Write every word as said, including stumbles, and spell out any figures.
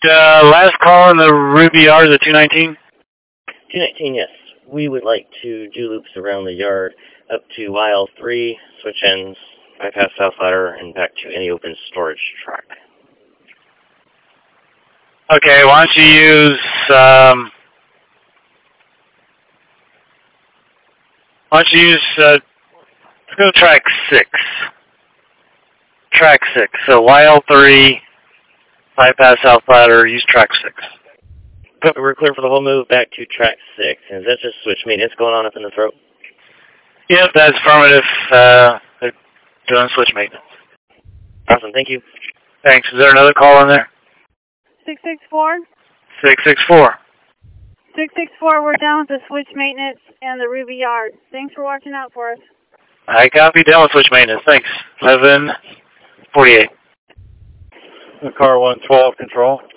uh, last call in the Ruby Yard, the two nineteen? two nineteen, yes. We would like to do loops around the yard up to Y L three, switch ends, bypass South Ladder, and back to any open storage track. Okay, why don't you use, um, why don't you use, uh, let's go to track six. Track six. So Y L three, bypass South Ladder, use track six. We're clear for the whole move back to track six. Is that just switch maintenance going on up in the throat? Yep, that's affirmative. Uh, they're doing switch maintenance. Awesome, thank you. Thanks. Is there another call in there? six six four? six six four. six six four, we're down with the switch maintenance and the Ruby Yard. Thanks for watching out for us. I copy, down with switch maintenance. Thanks. eleven forty-eight. Car one twelve, control.